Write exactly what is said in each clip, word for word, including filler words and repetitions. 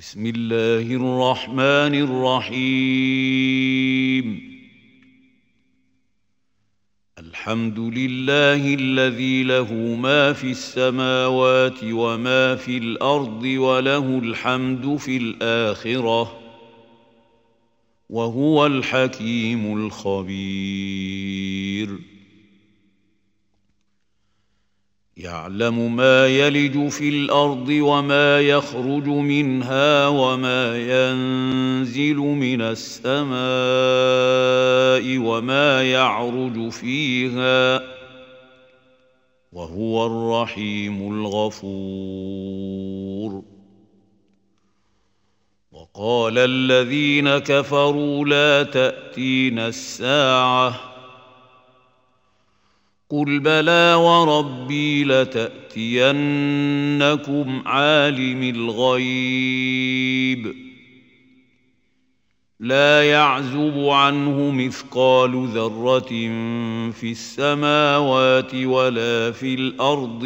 بسم الله الرحمن الرحيم. الحمد لله الذي له ما في السماوات وما في الأرض وله الحمد في الآخرة وهو الحكيم الخبير. يعلم ما يلج في الأرض وما يخرج منها وما ينزل من السماء وما يعرج فيها وهو الرحيم الغفور. وقال الذين كفروا لا تأتينا الساعة قل بلى وربي لتأتينكم عالم الغيب لا يعزب عنه مثقال ذرة في السماوات ولا في الأرض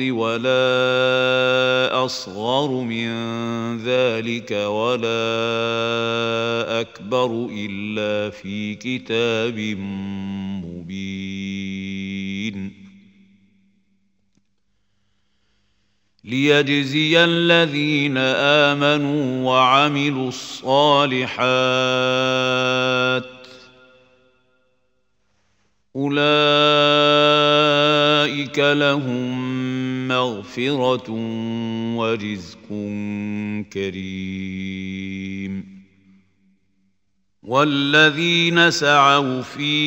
ولا أصغر من ذلك ولا أكبر إلا في كتاب مبين. ليجزي الذين آمنوا وعملوا الصالحات أولئك لهم مغفرة ورزق كريم. والذين سعوا في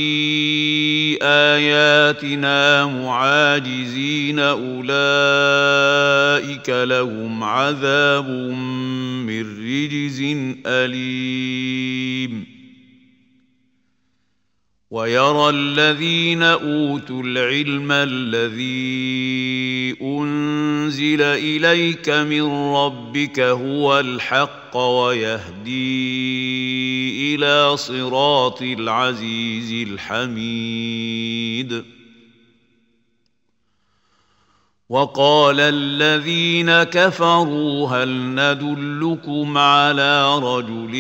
آياتنا معاجزين أولئك لهم عذاب من رجز أليم. ويرى الذين أوتوا العلم الذي أنزل إليك من ربك هو الحق ويهدي إلى صراط العزيز الحميد. وقال الذين كفروا هل ندلكم على رجل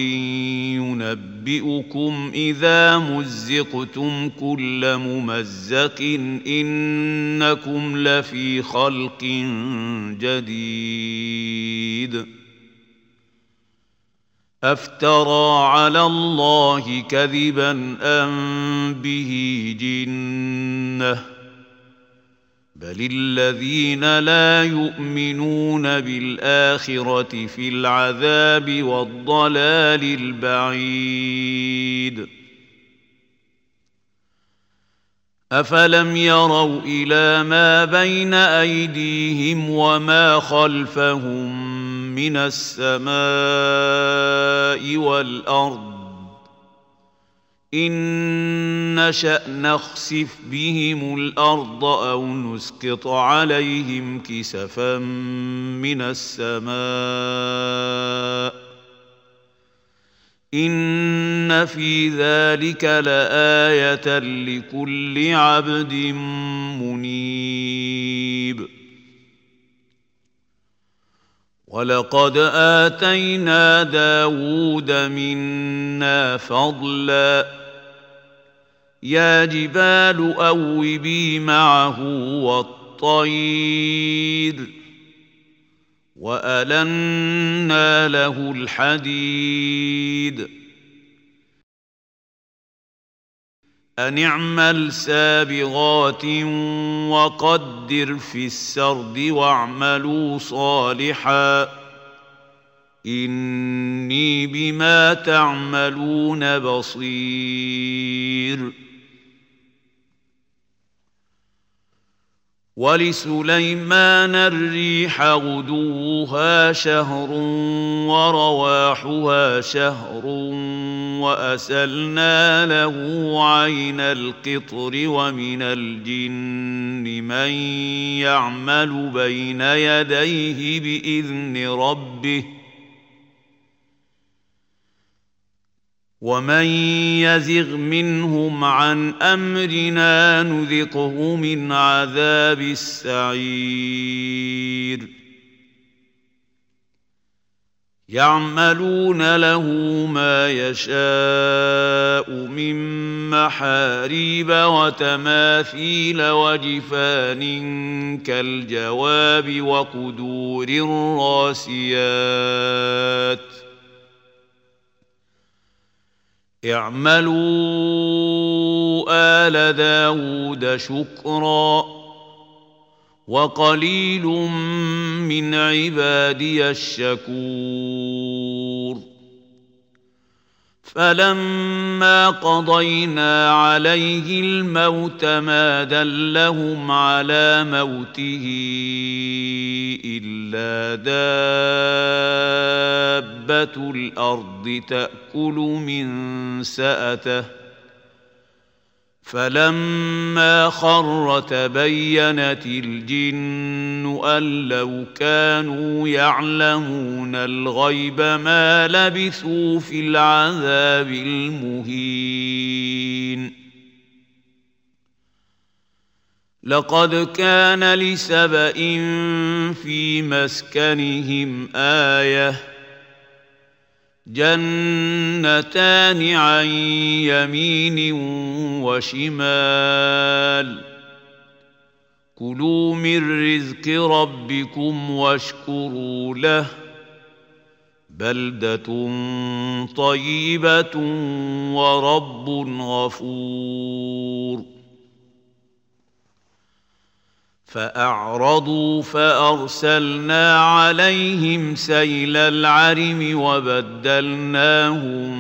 ينبئكم إذا مزقتم كل ممزق إنكم لفي خلق جديد. أفترى على الله كذبا أم به جنة بل الذين لا يؤمنون بالآخرة في العذاب والضلال البعيد. أفلم يروا إلى ما بين أيديهم وما خلفهم من السماء والأرض إن نشأ نخسف بهم الأرض أو نسقط عليهم كسفا من السماء إن في ذلك لآية لكل عبد منيب. ولقد آتينا داود منا فضلا يا جبال أوبي معه والطير وألنا له الحديد أن اعمل سابغات وقدر في السرد واعملوا صالحا إني بما تعملون بصير. ولسليمان الريح غدوها شهر ورواحها شهر وأسلنا له عين القطر ومن الجن من يعمل بين يديه بإذن ربه ومن يزغ منهم عن أمرنا نذقه من عذاب السعير. يعملون له ما يشاء من محاريب وتماثيل وجفان كالجواب وقدور الراسيات اعملوا آل داود شكرا وقليل من عبادي الشكور فلما قضينا عليه الموت ما دلهم على موته إلا دابة الأرض تأكل من سأته فلما خر تبينت الجن أن لو كانوا يعلمون الغيب ما لبثوا في العذاب المهين لقد كان لسبإ في مسكنهم آية جنتان عن يمين وشمال كلوا من رزق ربكم واشكروا له بلدة طيبة ورب غفور فأعرضوا فأرسلنا عليهم سيل العرم وبدلناهم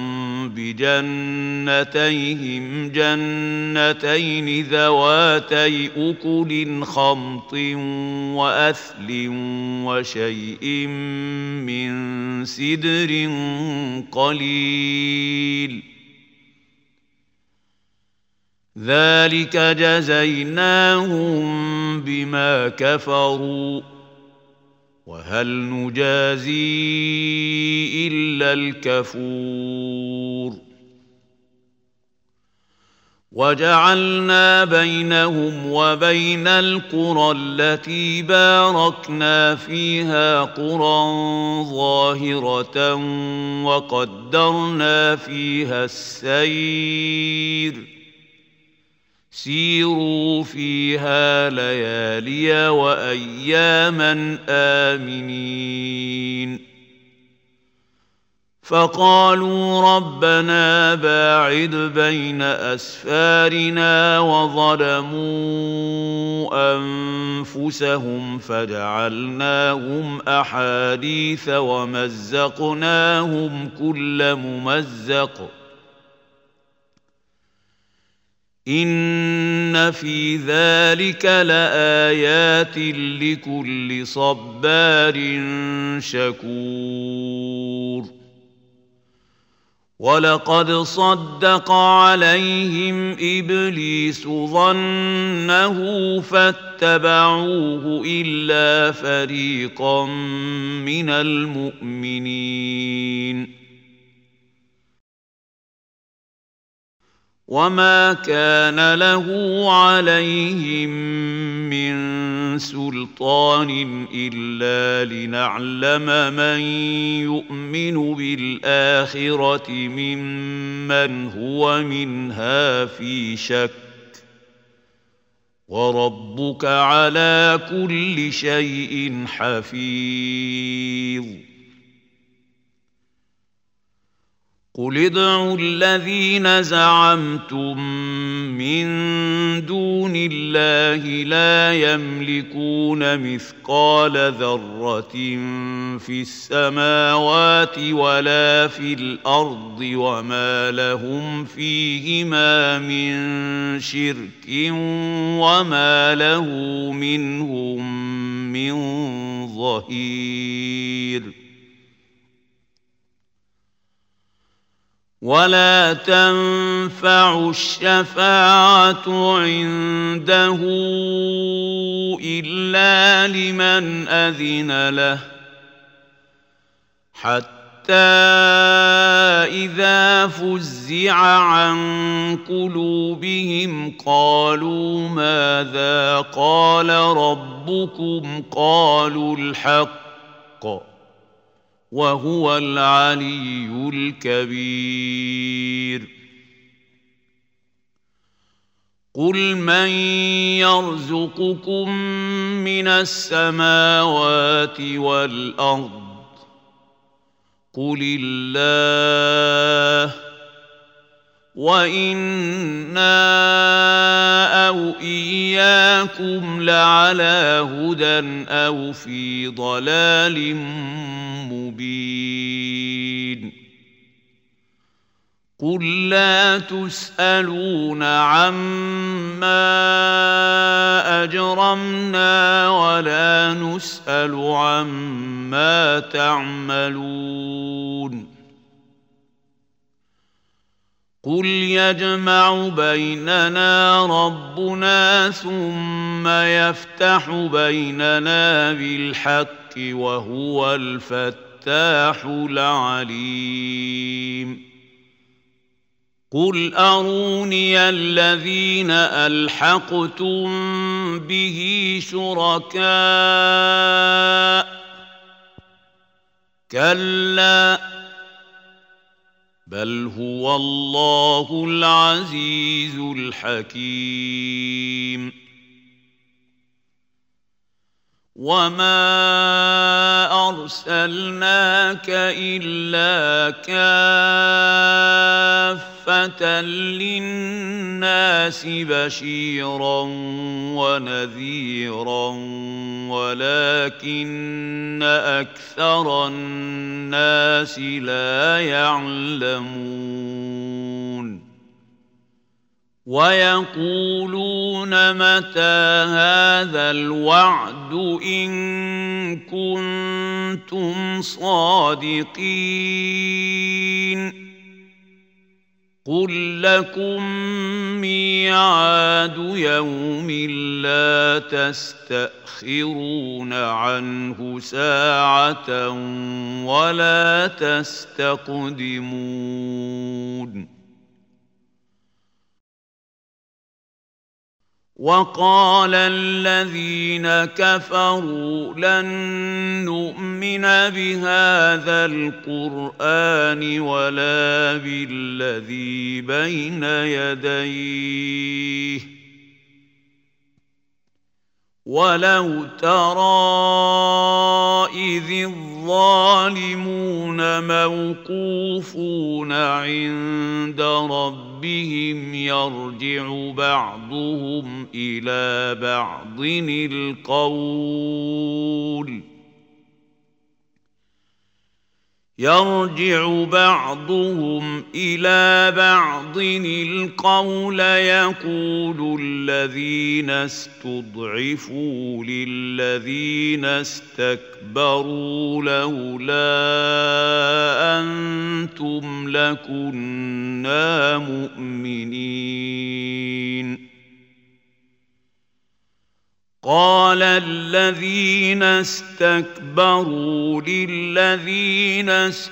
بجنتيهم جنتين ذواتي أكل خمط وأثل وشيء من سدر قليل ذلك جزيناهم بما كفروا وهل نجازي إلا الكفور وجعلنا بينهم وبين القرى التي باركنا فيها قرى ظاهرة وقدرنا فيها السير سيروا فيها ليالي وأياما آمنين فقالوا ربنا باعد بين أسفارنا وظلموا أنفسهم فجعلناهم أحاديث ومزقناهم كل ممزق إن في ذلك لآيات لكل صبار شكور ولقد صدق عليهم إبليس ظنه فاتبعوه إلا فريقا من المؤمنين وما كان له عليهم من سلطان إلا لنعلم من يؤمن بالآخرة ممن هو منها في شك وربك على كل شيء حفيظ قل ادعوا الذين زعمتم من دون الله لا يملكون مثقال ذرة في السماوات ولا في الأرض وما لهم فيهما من شرك وما له منهم من ظهير ولا تنفع الشفاعة عنده إلا لمن أذن له حتى إذا فزع عن قلوبهم قالوا ماذا قال ربكم قالوا الحق وهو العلي الكبير. قل من يرزقكم من السماوات والأرض قل الله وإنا أو إياكم لعلى هدى أو في ضلال مبين. قل لا تسألون عما أجرمنا ولا نسأل عما تعملون. قل يجمع بيننا ربنا ثم يفتح بيننا بالحق وهو الفتاح العليم. قل أروني الذين ألحقتم به شركاء كلا بل هو الله العزيز الحكيم. وما أرسلناك إلا كافة للناس بشيرا ونذيرا ولكن أكثر الناس لا يعلمون. ويقولون متى هذا الوعد إن كنتم صادقين. قل لكم ميعاد يوم لا تستأخرون عنه ساعة ولا تستقدمون. وقال الذين كفروا لن نؤمن بهذا القرآن ولا بالذي بين يديه ولو ترى إذ الظالمون موقوفون عند ربهم يرجع بعضهم إلى بعض القول يرجع بعضهم إلى بعض القول يقول الذين استضعفوا للذين استكبروا لولا أنتم لكنا مؤمنين. قال الذين استكبروا للذين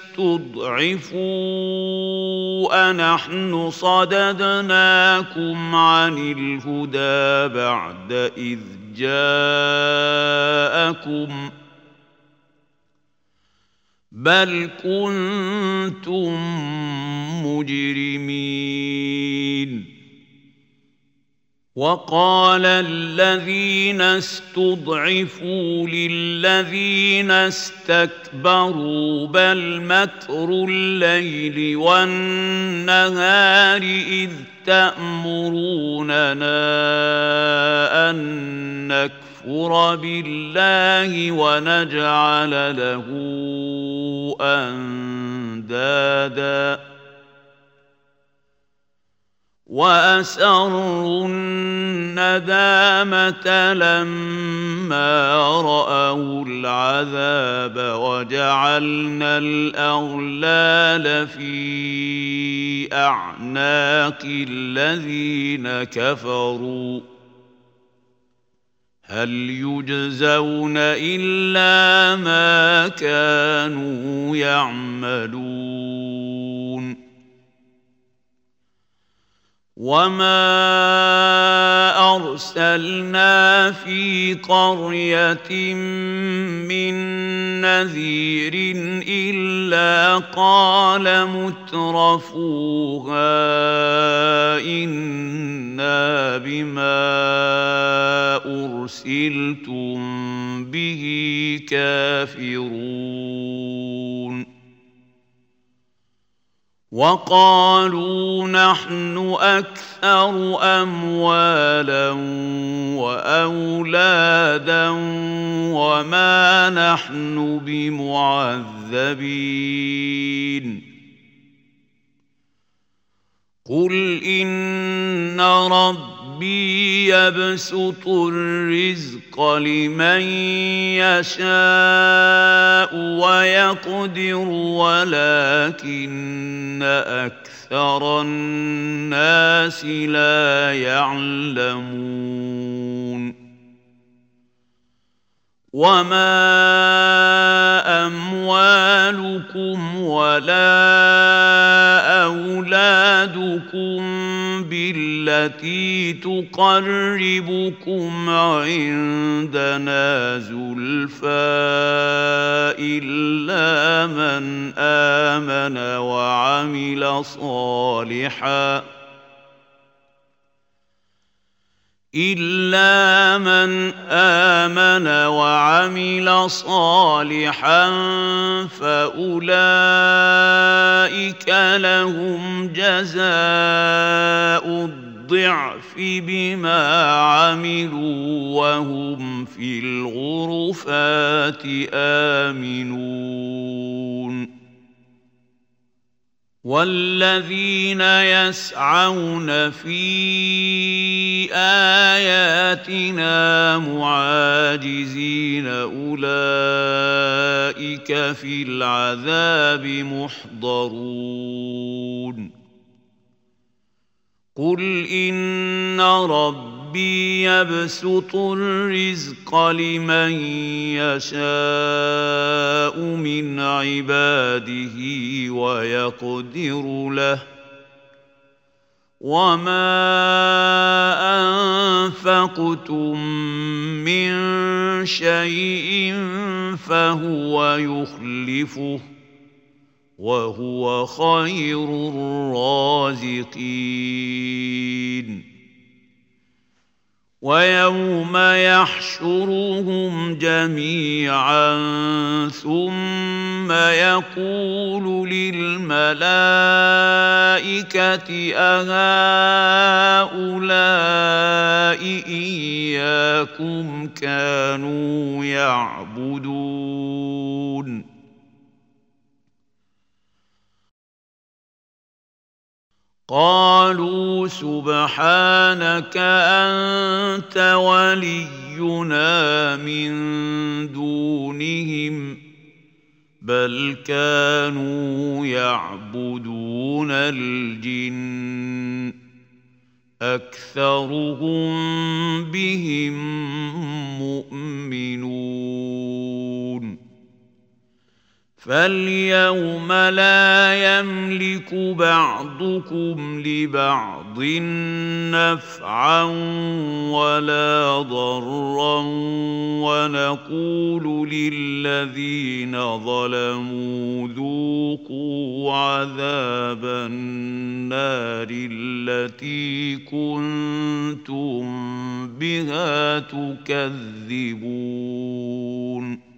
استضعفوا أنحن صددناكم عن الهدى بعد إذ جاءكم بل كنتم مجرمين. وقال الذين استضعفوا للذين استكبروا بل مكر الليل والنهار إذ تأمروننا أن نكفر بالله ونجعل له أندادا وأسروا الندامة لما رأوا العذاب وجعلنا الأغلال في أعناق الذين كفروا هل يجزون إلا ما كانوا يعملون. وما أرسلنا في قرية من نذير إلا قال مترفوها إنا بما أرسلتم به كافرون وقالوا نحن أكثر أموالا وأولادا وما نحن بمعذبين قل إن ربي يبسط الرزق لمن يشاء ويقدر ولكن أكثر الناس لا يعلمون وما أموالكم ولا أولادكم بالتي تقربكم عندنا زلفى إلا من آمن وعمل صالحاً إلا من آمن وعمل صالحا فأولئك لهم جزاء الضعف بما عملوا وهم في الغرفات آمنون والذين يسعون في آياتنا معاجزين أولئك في العذاب محضرون قل إن ربي يبسط الرزق لمن يشاء من عباده ويقدر له وما أنفقتم من شيء فهو يخلفه وهو خير الرازقين ويوم يحشرهم جميعا ثم يقول للملائكة أهؤلاء إياكم كانوا يعبدون قالوا سبحانك أنت ولينا من دونهم بل كانوا يعبدون الجن أكثرهم بهم مؤمنون فاليوم لا يملك بعضكم لبعض نفعا ولا ضرا ونقول للذين ظلموا ذوقوا عذاب النار التي كنتم بها تكذبون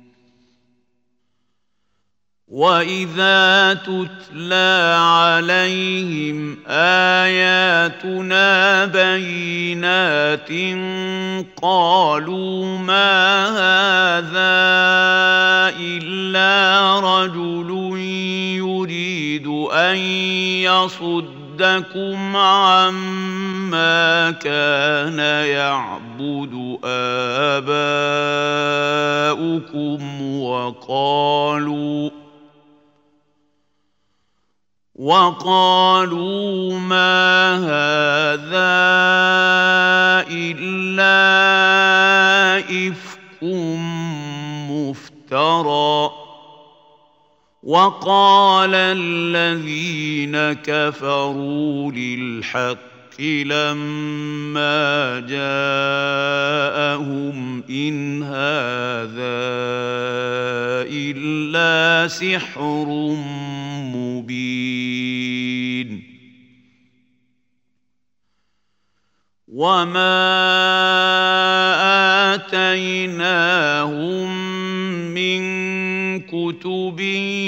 وَإِذَا تُتْلَى عَلَيْهِمْ آيَاتُنَا بَيِّنَاتٍ قَالُوا مَا هَذَا إِلَّا رَجُلٌ يُرِيدُ أَن يَصُدَّكُمْ عَمَّا كَانَ يَعْبُدُ آبَاؤُكُمْ وَقَالُوا وَقَالُوا مَا هَذَا إِلَّا إِفْكٌ مُفْتَرًى وَقَالَ الَّذِينَ كَفَرُوا لِلْحَقِّ لما جاءهم إن هذا إلا سحر مبين وما آتيناهم من كتب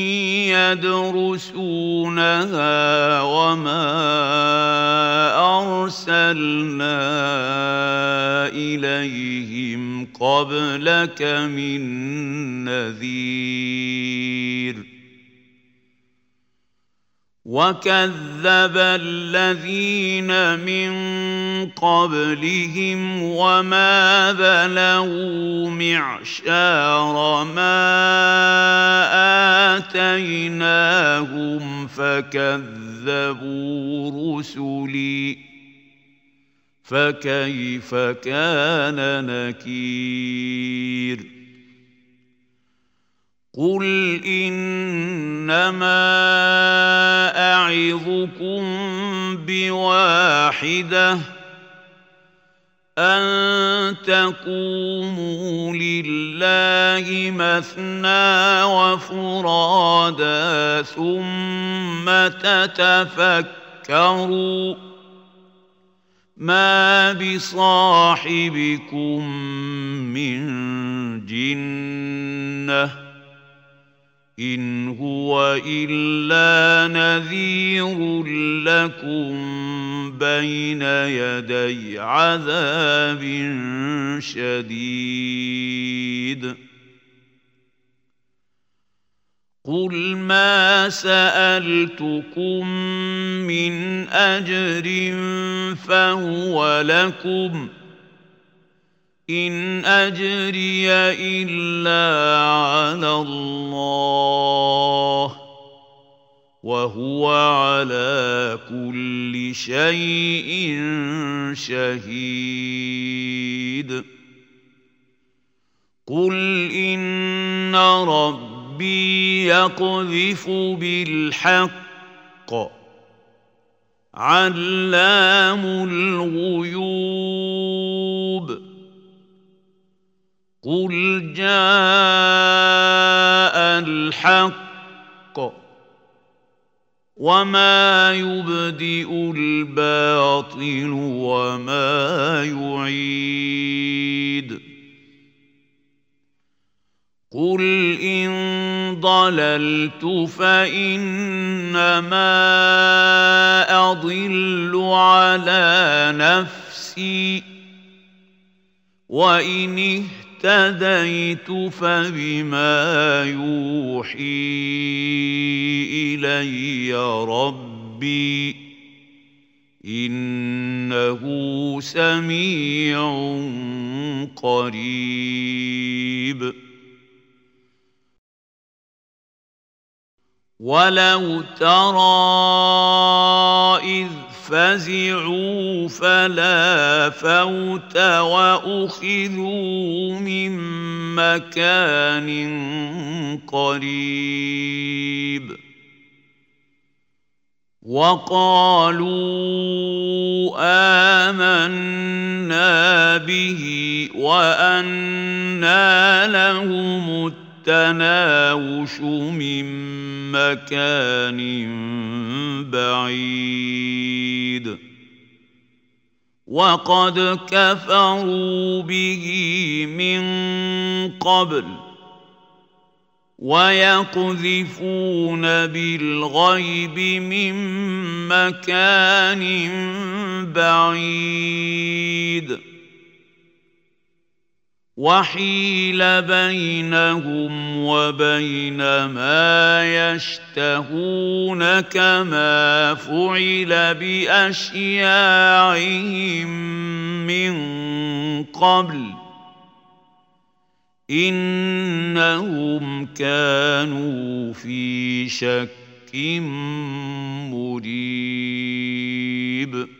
يدرسونها وما أرسلنا إليهم قبلك من نذير وكذب الذين من قبلهم وما بلغوا معشار ما آتيناهم فكذبوا رسلي فكيف كان نكير قل إنما أعظكم بواحدة أن تقوموا لله مثنى وفرادا ثم تتفكروا ما بصاحبكم من جنة إن هو إلا نذير لكم بين يدي عذاب شديد قل ما سألتكم من أجر فهو لكم إن أجري إلا على الله وهو على كل شيء شهيد قل إن ربي يقذف بالحق علام الغيوب قل جاء الحق وما يبدئ الباطل وما يعيد قل إن ضللت فإنما أضل على نفسي وإن اهتديت فبما يوحي إلي ربي إنه سميع قريب ولو ترى إذ فزعوا فلا فوت وأخذوا من مكان قريب وقالوا آمنا به وأنى لهم التناوش من مكان بعيد وقد كفروا به من قبل ويقذفون بالغيب من مكان بعيد وحيل بينهم وبين ما يشتهون كما فعل بأشياعهم من قبل إنهم كانوا في شك مريب